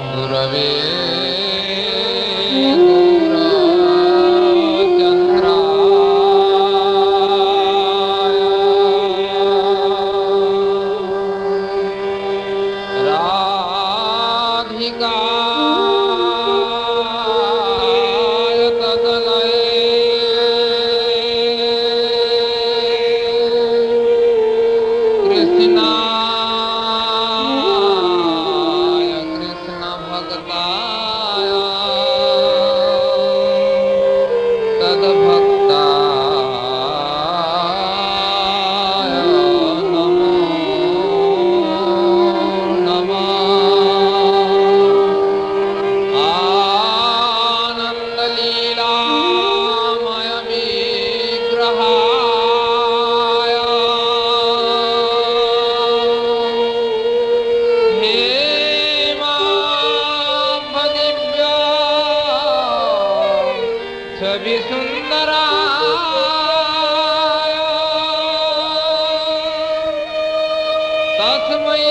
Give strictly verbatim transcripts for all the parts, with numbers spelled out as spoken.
गुरवे गौरचन्द्राय राधिकाय तदलये कृष्णाय कृष्ण भक्ताय तद्भक्ताय नमो नमः। आनन्दलीलामय विग्रहाय हेमाम्बदिव्या छविसुन्दराय तस्मै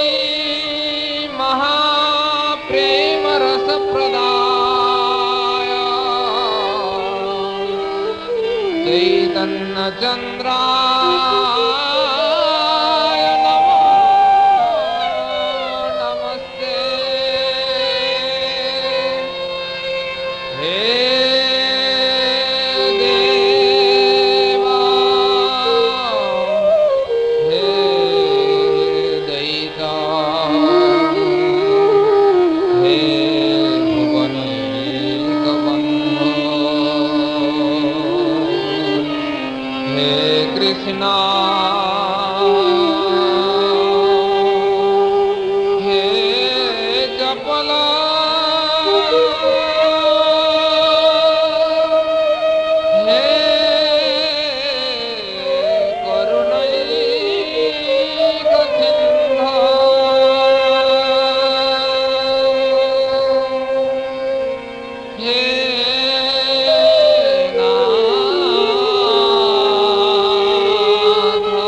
महाप्रेमरसप्रदाय चैतन्यचन्द्राय नमो नमस्ते। हे देवा हे दयिता हे भुवनैकबन्धो हे कृष्णा हे चपला हे करुणैकसिन्धो हे नाथ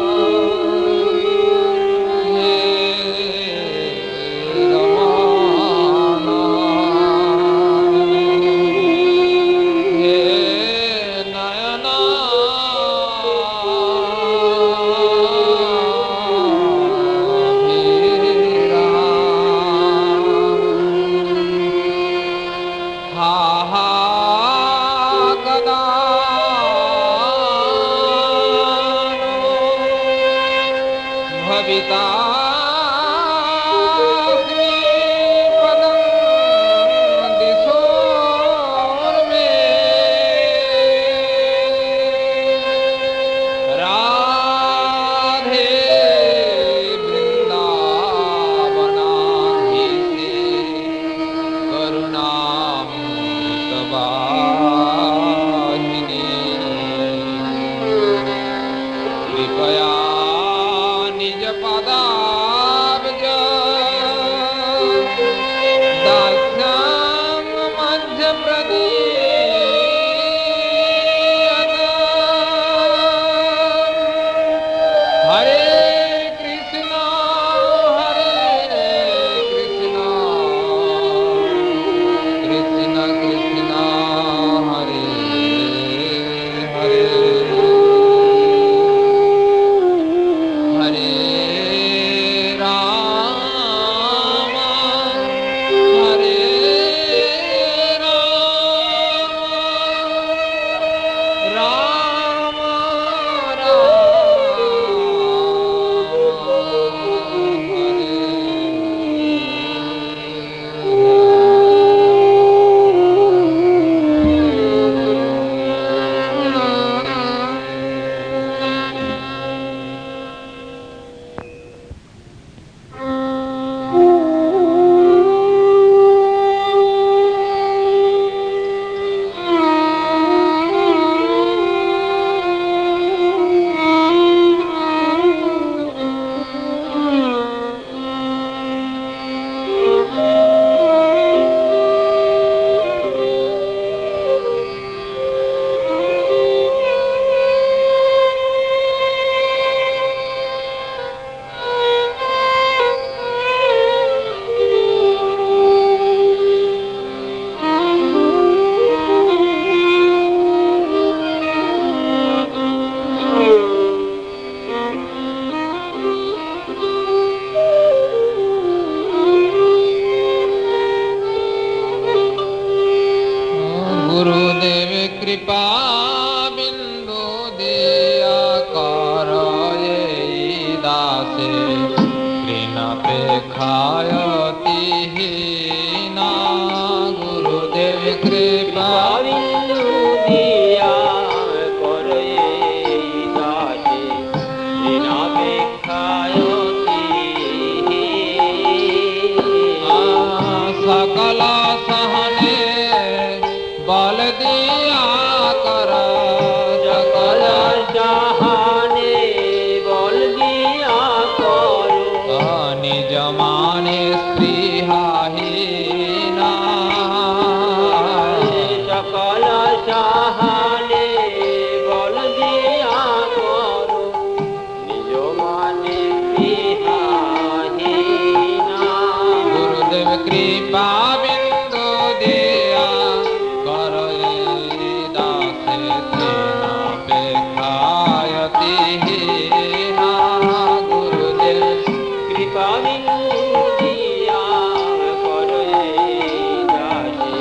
हे কৃপা বিন্দু দিয়া কর এই দাসে ঋণাপেক্ষায়তিহীনা গুরুদেব কৃপা বিন্দু দিয়া কর এই দাসে ঋণাপেক্ষায়তিহীনা সকল সহনে বল দিয়া কর সকল সাহানে বল দিয়া করো নিজ মানে স্পৃহাহীনা সকল সাহানে বল দিয়া করো নিজ মানে স্পৃহাহীনা গুরুদেব কৃপা বিন্দু দিয়া কর এই দাসে ঋণাপেক্ষায়তিহীনা গুরুদেব কৃপা বিন্দু দিয়া করো এই দাসে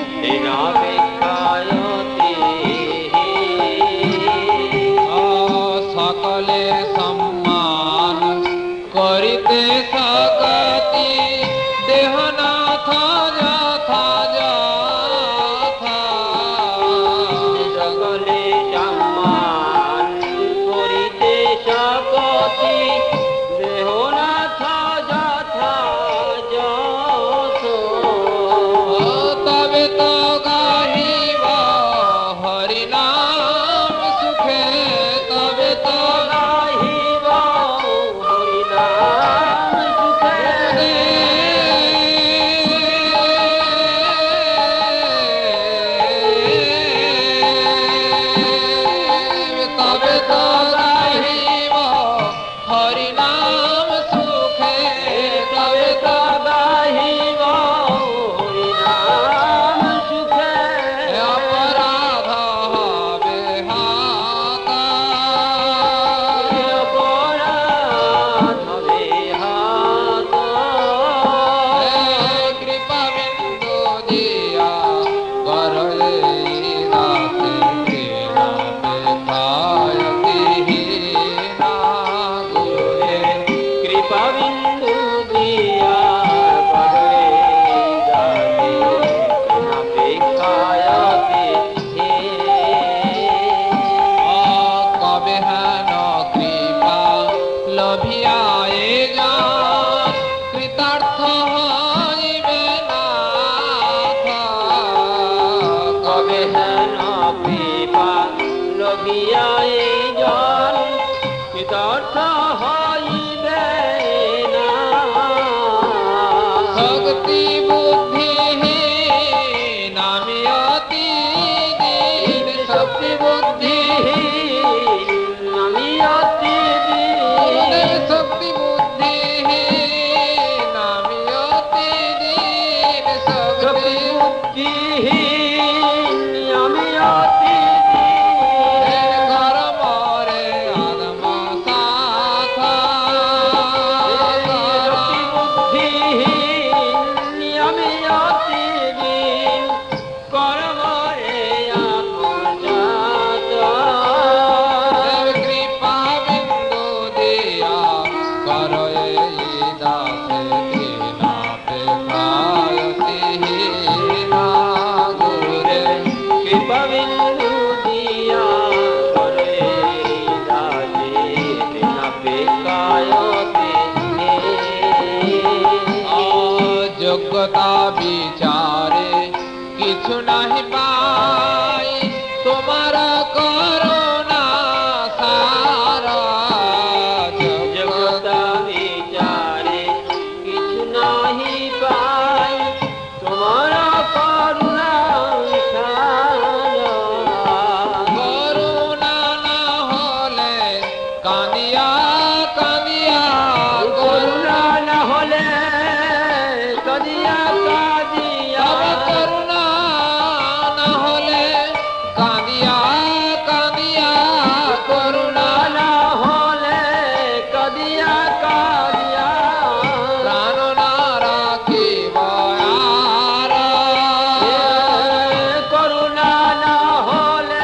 ঋণাপেক্ষায়তিহীনা সকলে সম্মান করিতে সকতি দেহনাথ যথা যথা সকলে সম্মান করিতে সকতি দেহনাথ যথা যথ তবে তো গাহিব হরিনাম সুখে তবে তো গাহিব হরিনাম সুখে তবে তো গাহিব হরিনাম সুখে তবে তো গাহিব হরিনাম সুখে অপরাধ হবে হাতা অপরাধ হবে হাত কৃপা বিন্দু দিয়া কর এই দাসে ঋণাপেক্ষায়তিহীনা গুরুদেব কৃপা বিন্দু দিয়া করে যাতে অপেক্ষায়তিহীনা কবে হেন কৃপা লভিয়া এ যান কৃতার্থ হইবে নাথ কবে হেন কৃপা লভিয়া এই জন কৃতার্থ হইবে না শক্তি বুদ্ধিহীন আমি অতি দীন শক্তি বুদ্ধিহীন আমি অতি গুরুদেব দিন শক্তি বুদ্ধিহীন আমি অতি দীন শক্তি শক্তি বুদ্ধিহীন আমি অতি দিন কর্মরে আদম সাথা শক্তি বুদ্ধিহীন আমি অতি দিন কর্মরে আত্মজাত কৃপা বিন্দু দিয়া কর এই দাসে ঋণাপেক্ষায়তিহীনা গুরুদেব কৃপা বিন্দু দিয়া করে দাসে ঋণাপেক্ষায়তিহীনা যোগ্যতা বিচারে কিছু নাহি পাই তোমার করুণা সারা জগতা বিচারে কিছু নাহি পাই তোমার করুণা সারা। করুণা না হলে কাঁদিয়া কাঁদিয়া করুণা না হলে কাঁদিয়া কাঁদিয়া তবে করুণা না হলে কাঁদিয়া কাঁদিয়া করুণা না হলে কাঁদিয়া কাঁদিয়া প্রাণ না রাখিব আর করুণা না হলে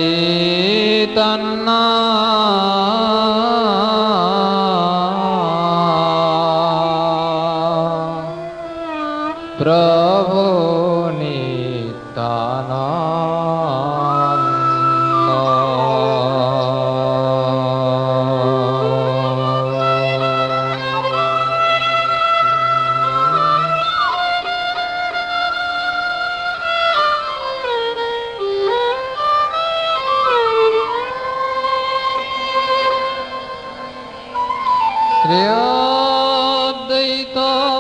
चैतन्य प्रभु श्री अद्वैत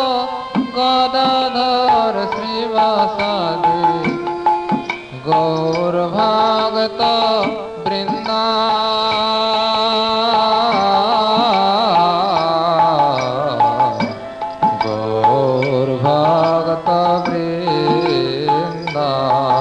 गदाधर श्रीवासादि गौर भागत वृंदा गौर भागत वृंदा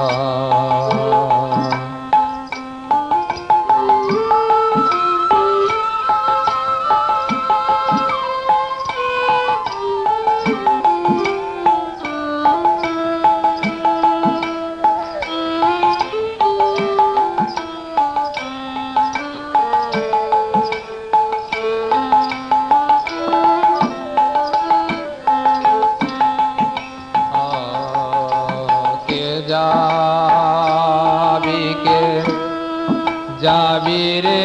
जाबी के जाबी रे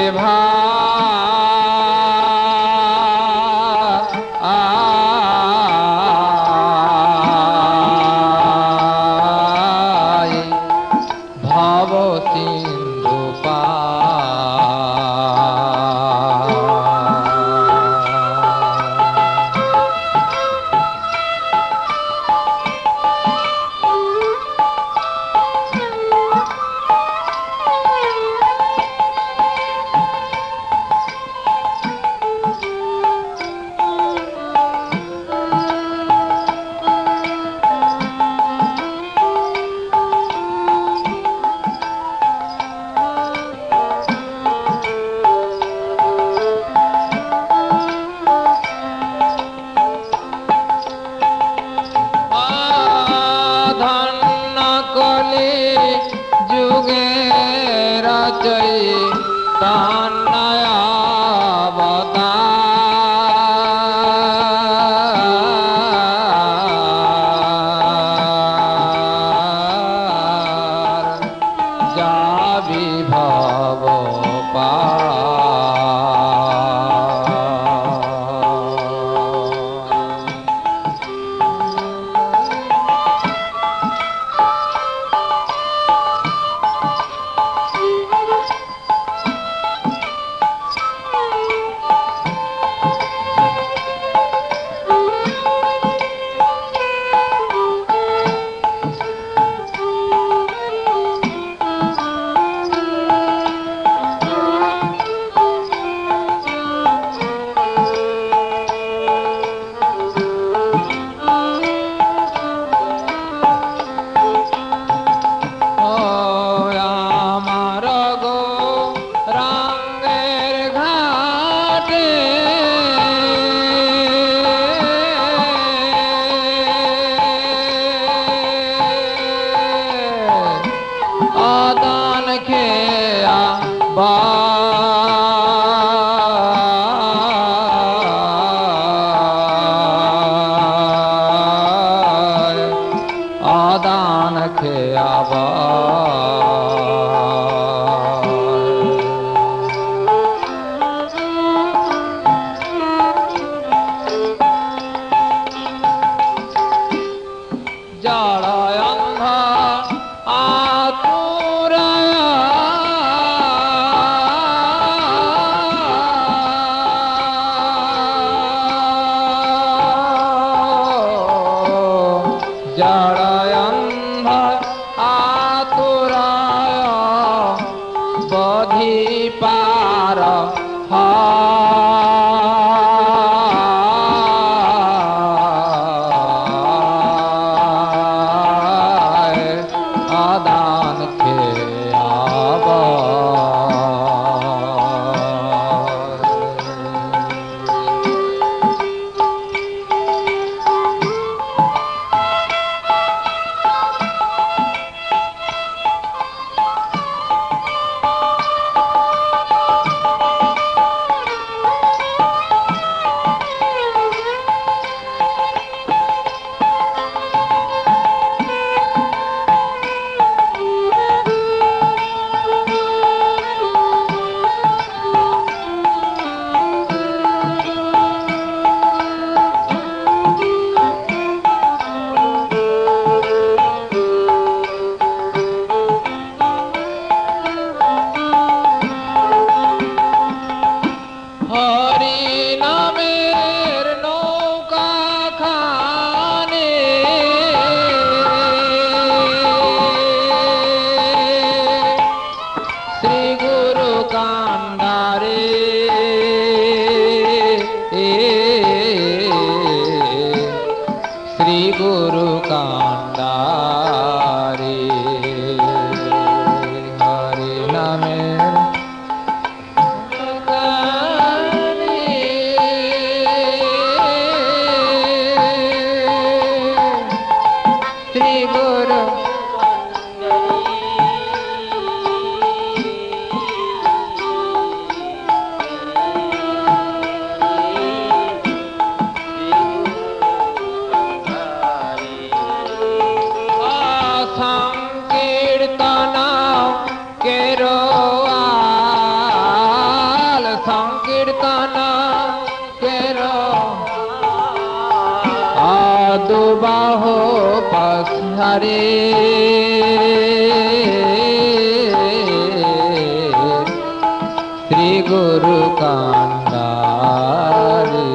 भाई भाव सिंधु শ্রী গুরু সংকীর্তন কেরোয়াল সংকীর্তন কেরো আদুবাহ পসারে শ্রী গুরু কান্ডারে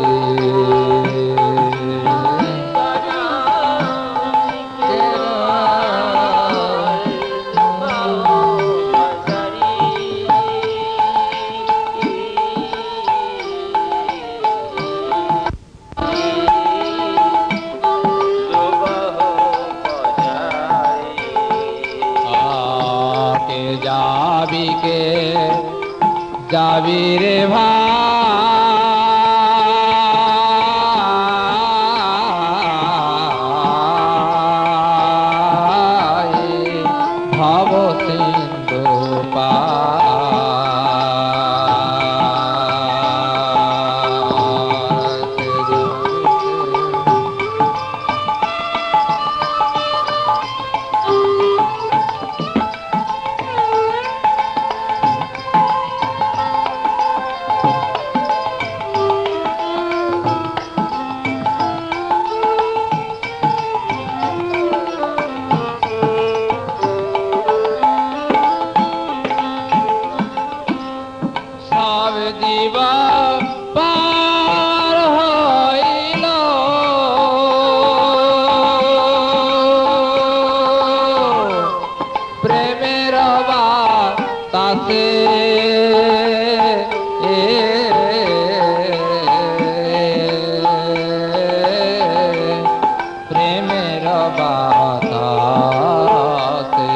আকে যাবি কে যাবি রে ভাই ভব সিন্ধু সব দিবা পার হইল প্রেমের বাতাসে প্রেমের বাতাসে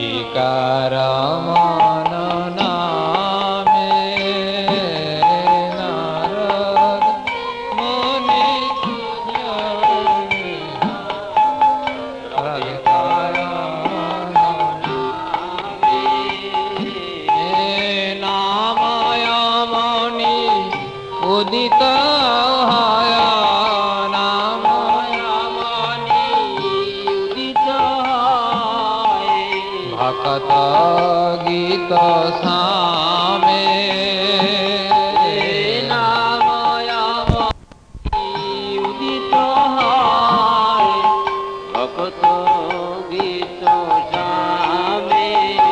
রাধিকার মন নামে নারদ মুনি রাধিকার নাময় মনি উদিত হয় নাময় মনি উদিত হয় ভকত গীত সামে নাময় মনি উদিত হয় ভকত গীত সামে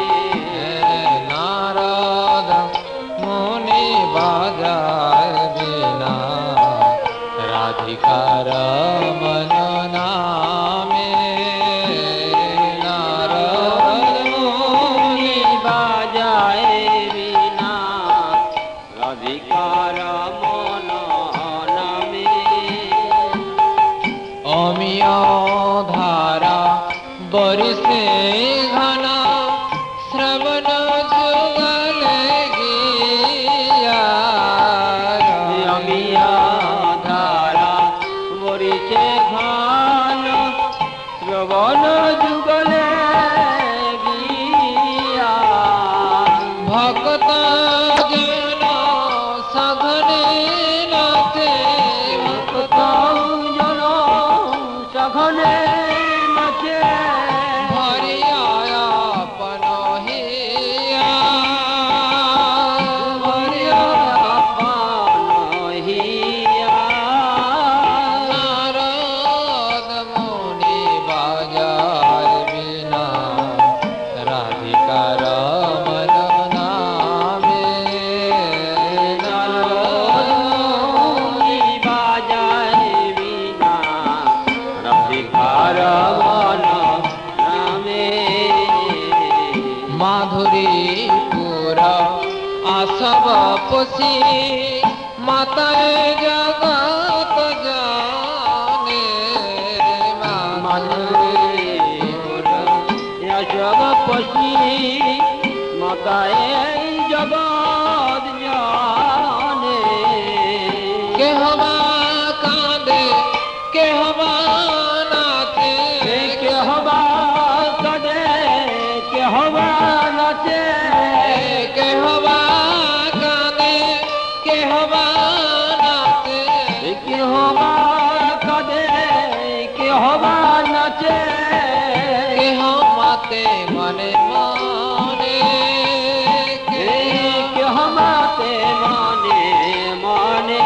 নারদ মুনি বাজায় বিনা রাধিকার মন নামে নারদ মুনি বাজায় বিনা রাধিকার মন নামে অমিয় ধারা বরিশে ঘন শ্রবণ যুগলে গিয়া অমিয় ধারা বরিশে ঘন শ্রবণ যুগলে গিয়া ভক্ত জন সঘনে নাচে ভক্ত জন সঘনে নাচে ভরিয়া আপন হিয়া ভরিয়া আপন হিয়া নারদ মুনি বাজায় বিনা রাধিকার মন নামে নারদ মুনি বাজায় বিনা রাধিকার মন নামে মাধুরীপুর আসব পশি মাতায় জগত জানে মাধুরীপুর আসব পশি মাতায় জগত জানে কে হবা কাঁদে কে হবা নাচে কে হবা কাঁদে কে হবা নাচে কে হবা কাঁদে কে হবা নাচে কে হবা কাঁদে কে হবা নাচে কে হমাতে মনে মনে কে কে হমাতে মনে মনে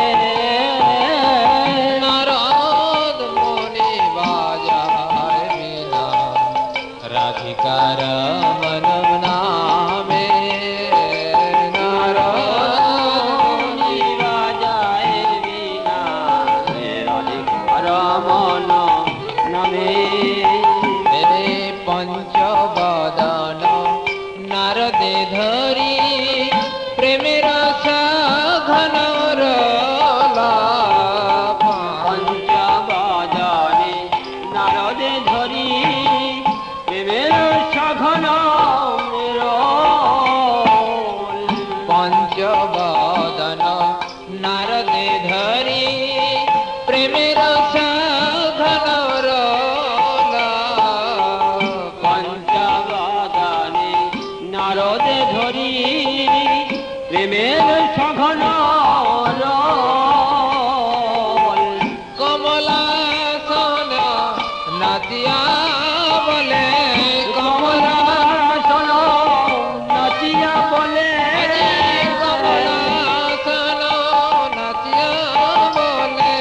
নারদ মুনি বাজায় বিনা রাধিকার মন নামে নারদ মুনি বাজায় বিনা রাধিকার মন নামে রে পঞ্চবদন নারদে ধরি প্রেমের সাঘন পঞ্চবদনে নারদে ধরি প্রেমের সাঘন পঞ্চবদন নারদে ধরি প্রেমের সাঘন পঞ্চবদনে নারদে ধরি প্রেমের সাঘন কমলাসন নাচিয়া বলে কমলাসন নাচিয়া বলে কমলাসন নাচিয়া বলে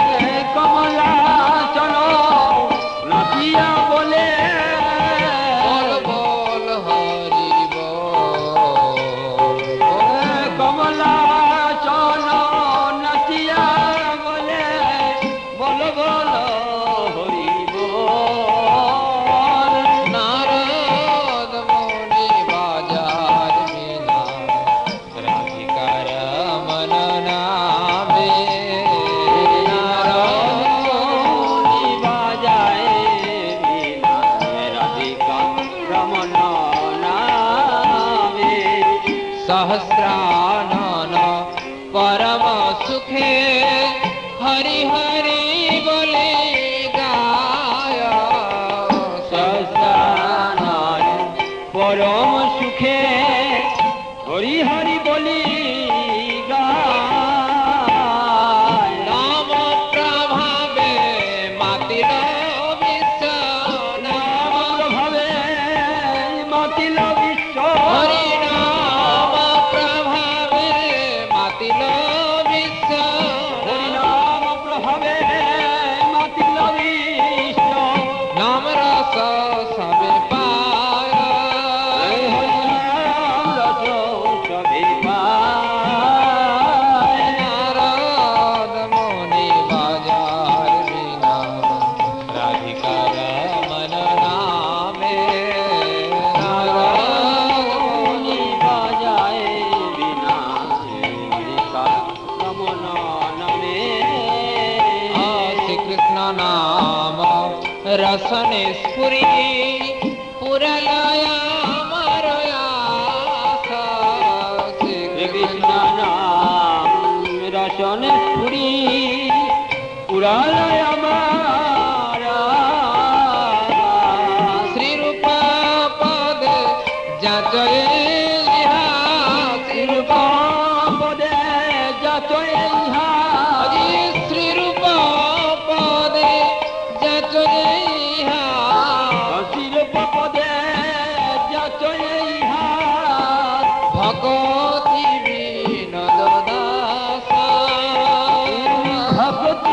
কমলাসন নাচিয়া বলে বল বল হরি বল কমলা सहस्रानन परम सुखे हरि हरि बोले गाय सहस्रानन परम सुखे हरि हरि बोली गाय नाम प्रभावे मातिर विश्व नाम प्रभावे मातिल विश्व हरि नाम प्रभावे मातिर विश्व हरि नाम प्रभावे मातिल विश्व नाम रस सबे पाय हरि नाम रस सभी पाय नारद मुनि बाजार बिना राधिका रमन नामे नारद मुनि बजाए बिना राधिका रमन नमे श्री कृष्ण नाम रसन स्फुरी पुरलया मरयासा श्री श्री कृष्ण कृष्ण नाम रसन पुरी पुरालय हमारा श्री रूप पद जाचये श्री रूप पदे जातोय अजी श्री रूप पदे जाचये शिर पदे जातोय भगवती विनोद दास भगवती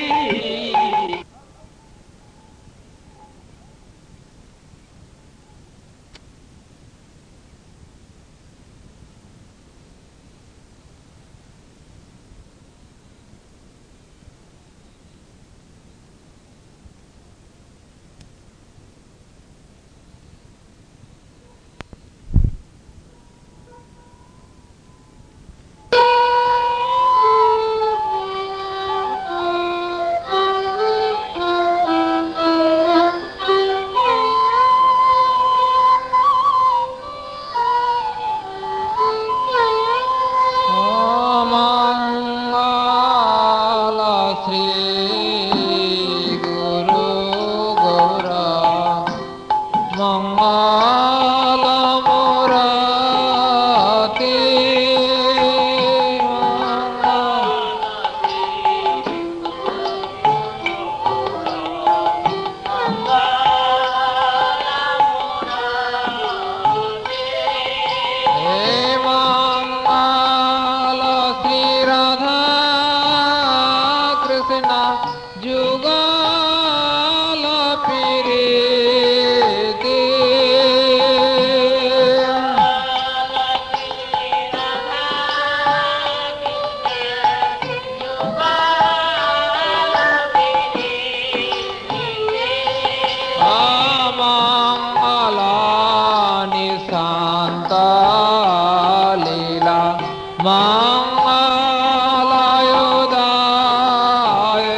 मंगल श्री गुरु गौरा मंगल मूर्ति हे मंगल श्री राधा कृष्ण जुगल प्रीति मंगल निशांत लीला मंगलयोदाय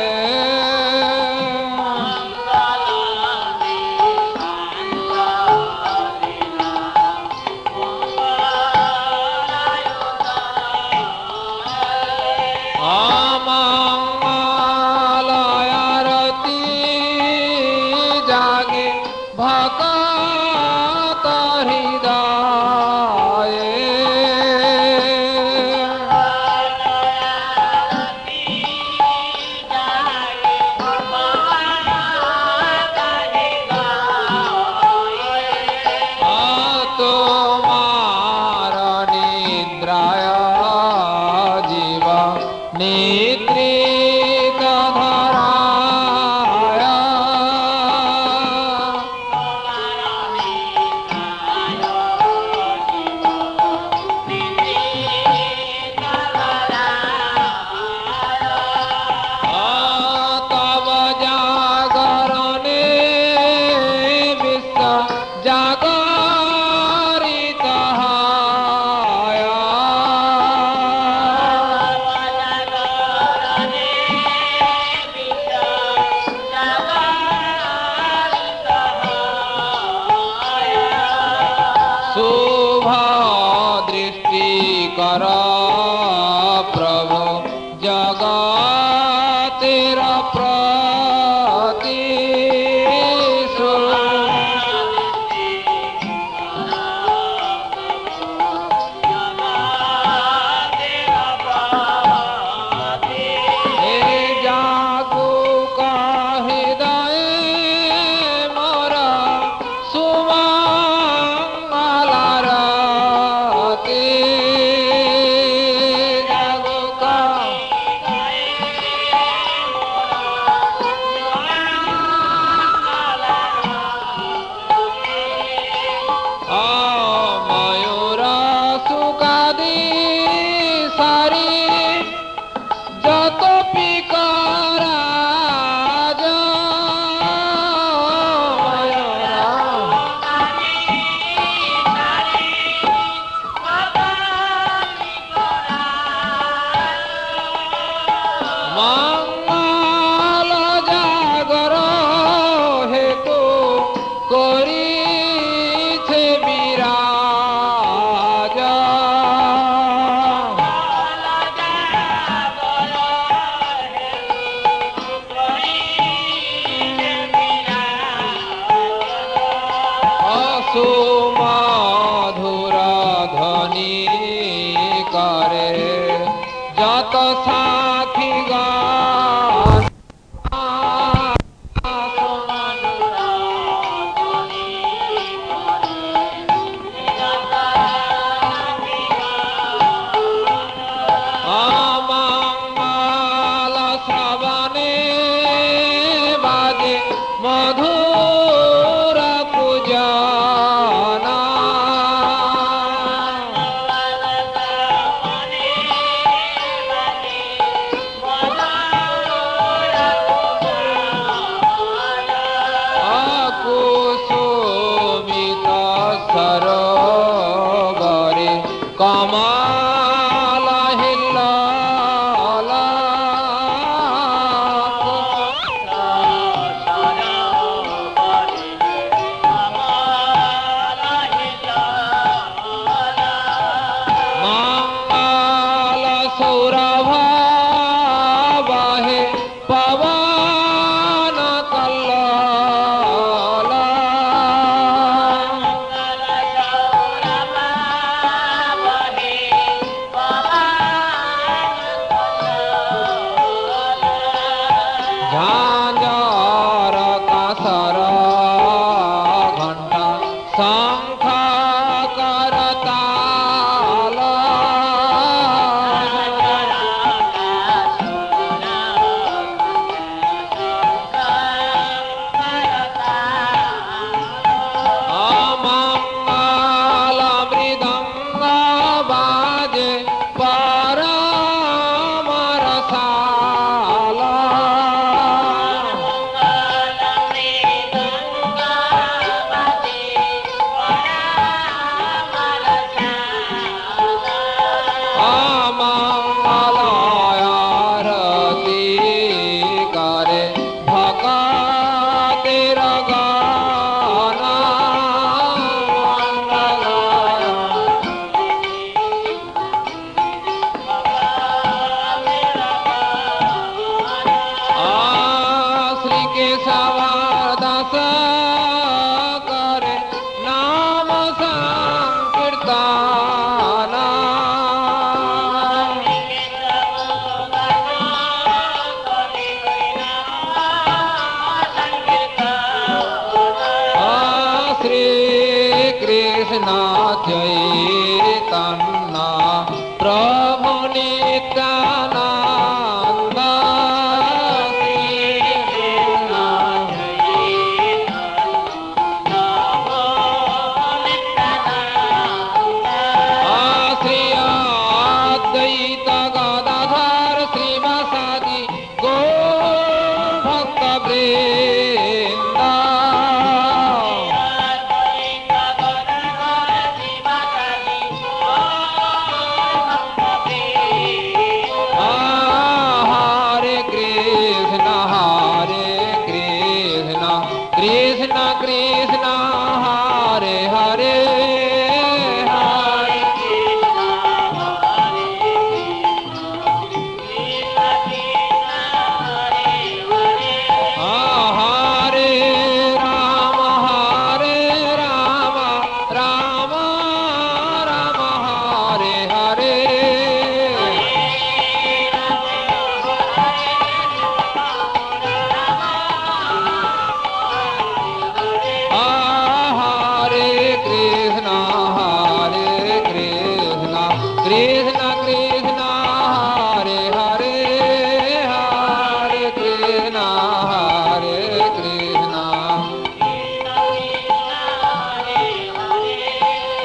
मंगलयारती जागे भक्त हृदय तुम्हार निद्राय जीव निद्रित धराय तब जागरणे विश्व जागरित शुभ दृष्टि कर प्रभु जगतेर प्रति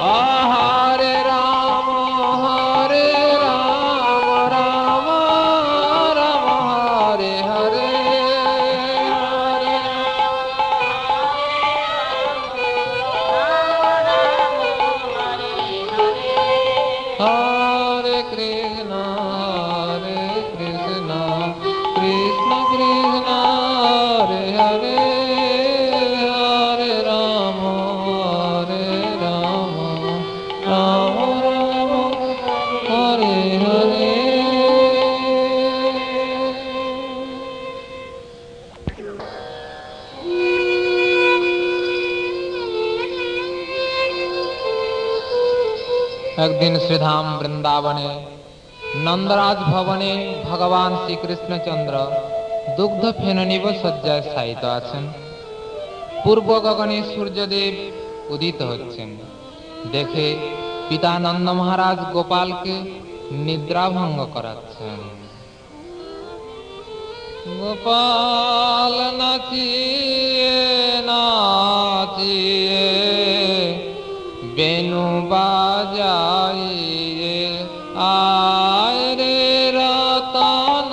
हरे राम हरे राम राम राम हरे हरे हरे हरे कृष्ण हरे कृष्ण कृष्ण कृष्ण हरे हरे हरे राम हरे राम राम राम हरे हरे। एक दिन श्रीधाम वृंदावने नंदराज भवने भगवान श्री कृष्णचंद्र दुग्ध फेननिव शয্যায় শায়িত আছেন। পূর্ব গগনে সূর্যদেব উদিত হচ্ছেন। দেখে পিতা নন্দ মহারাজ গোপালকে নিদ্রাভঙ্গ করাচ্ছেন। গোপাল নাচিয়ে নাচিয়ে বেনু বাজাইয়ে আয় রে রতন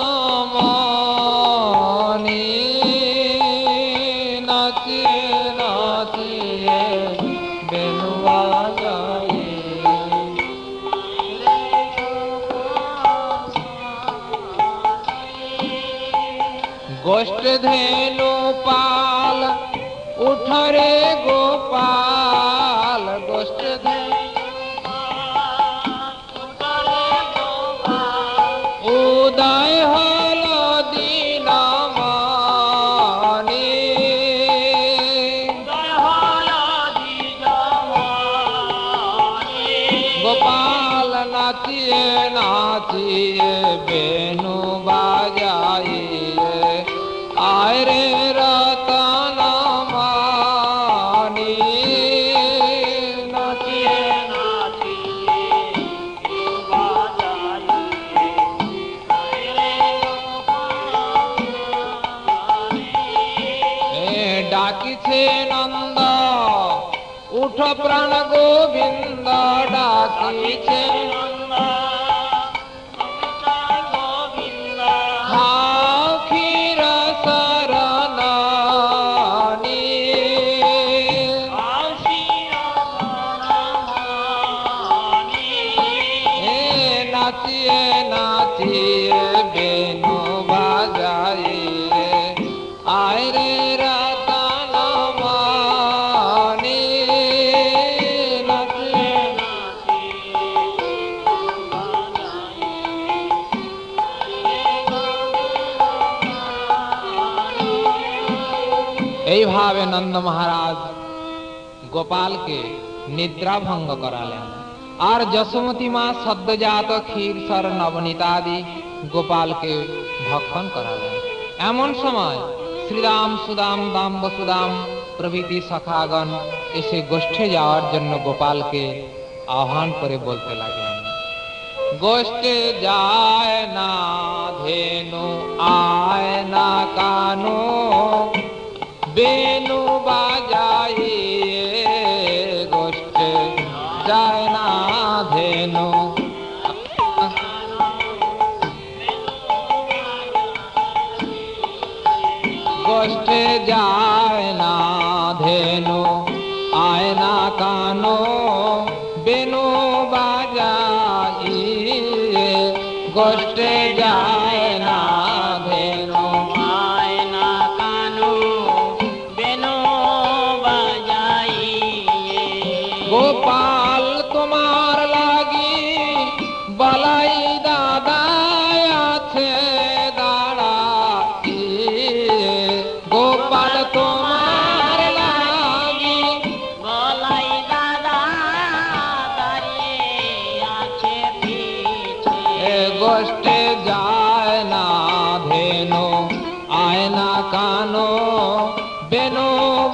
মণি নাচিয়ে নাচিয়ে বেনু বাজাইয়ে गोष्ठ धेनु पाल उठ रे गोपाल गोष्ठ उदय हल दीनमणि गोपाल नाचिए नाचिए बेनु बाजाइए आय रे रतन मणि नाचिए ডাকিছে নন্দ উঠ প্রাণ গোবিন্দ ডাকিছে খাও ক্ষীর শরণনি নাচিয়ে নাচিয়ে বেনু বাজাইয়ে আয় রে রতন মণি নাচিয়ে এইভাবে নন্দ মহারাজ গোপালকে নিদ্রা ভঙ্গ করালেন। আর যশোমতী মা সদ্যজাত ক্ষীরসর নবনীতাদি গোপালকে ভক্ষণ করালেন। এমন সময় শ্রীরাম সুদাম দাম বসুদাম প্রভৃতি সখাগণ এসে গোষ্ঠে যাওয়ার জন্য গোপালকে আহ্বান করে বলতে লাগলেন, গোষ্ঠে যায় না ধেনু আয় না কানু বেনু বাজাইয়ে গোষ্ঠে যায় না ধেনু গোষ্ঠে যায় না ধেনু আয় না কানো বেনু বাজাইয়ে গোষ্ঠে যায় না ধেনু আয় না কানো বেনু বাজাইয়ে গোপাল তোমার লাগি বলাই দাদা আছে দাঁড়াইয়ে গোপাল তোমার লাগি বলাই দাদা দাঁড়িয়ে আছে পিছে গোষ্ঠে যায় না ধেনু আয় না কানো বেনু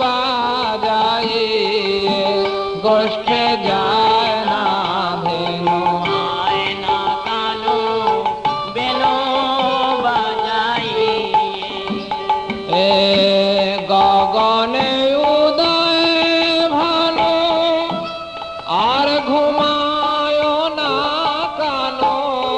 বাজাইয়ে গোষ্ঠে যায় না ধেনু আয় না কানো বেনু বাজাইয়ে এ গগনে উদয় ভানু আর ঘুমায় না কানো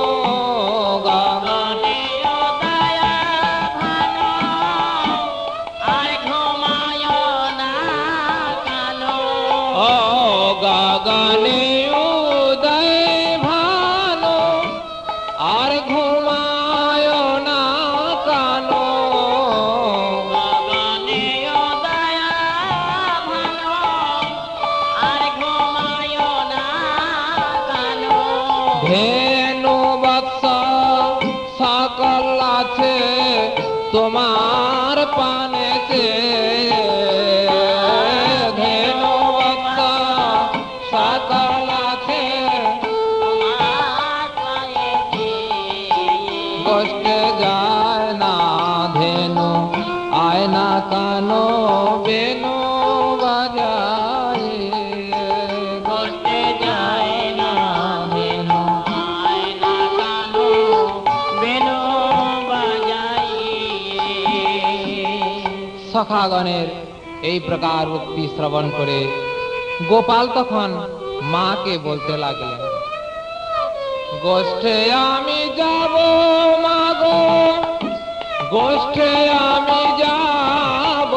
গগনে উদয় ভানো আর ঘুমায় না কানো ও গগনে উদয় ভানো আর ঘুমায় না কানো গগনে উদয় ভানো আর ঘুমায় না কানো ধেনু বৎস সকল আছে তোমার পানেতে ধেনু বৎস সকল আছে তোমার পায়েতে কষ্টে যায় না ধেনু আয় না কানো বেনু বাজায় কষ্টে যায় না বেনু আয় না কানো বেনু বাজাই সখাগণের এই প্রকার উক্তি শ্রবণ করে গোপাল তখন মাকে বলতে লাগলেন, গোষ্ঠে আমি যাব মাগো, গোষ্ঠে আমি যাব,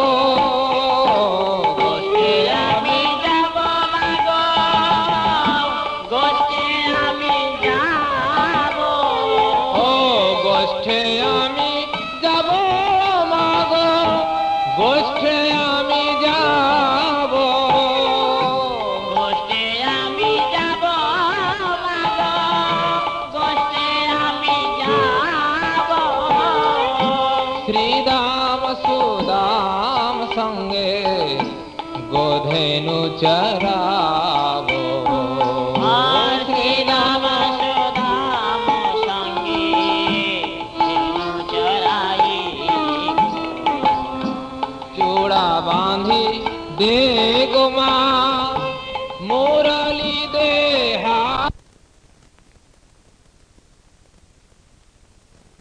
গোষ্ঠে আমি যাব মাগো গোষ্ঠে আমি যাব ও গোষ্ঠে আমি যাব মাগো, গোষ্ঠে আমি যাব, গোষ্ঠে আমি যাব মাগো গোষ্ঠে আমি যাব শ্রীদাম সুদাম সঙ্গে গোধেনু চরাবো আর শ্রীরাম সুদাম সঙ্গে ধেনু চরাই চূড়া বাঁধি দে গো মা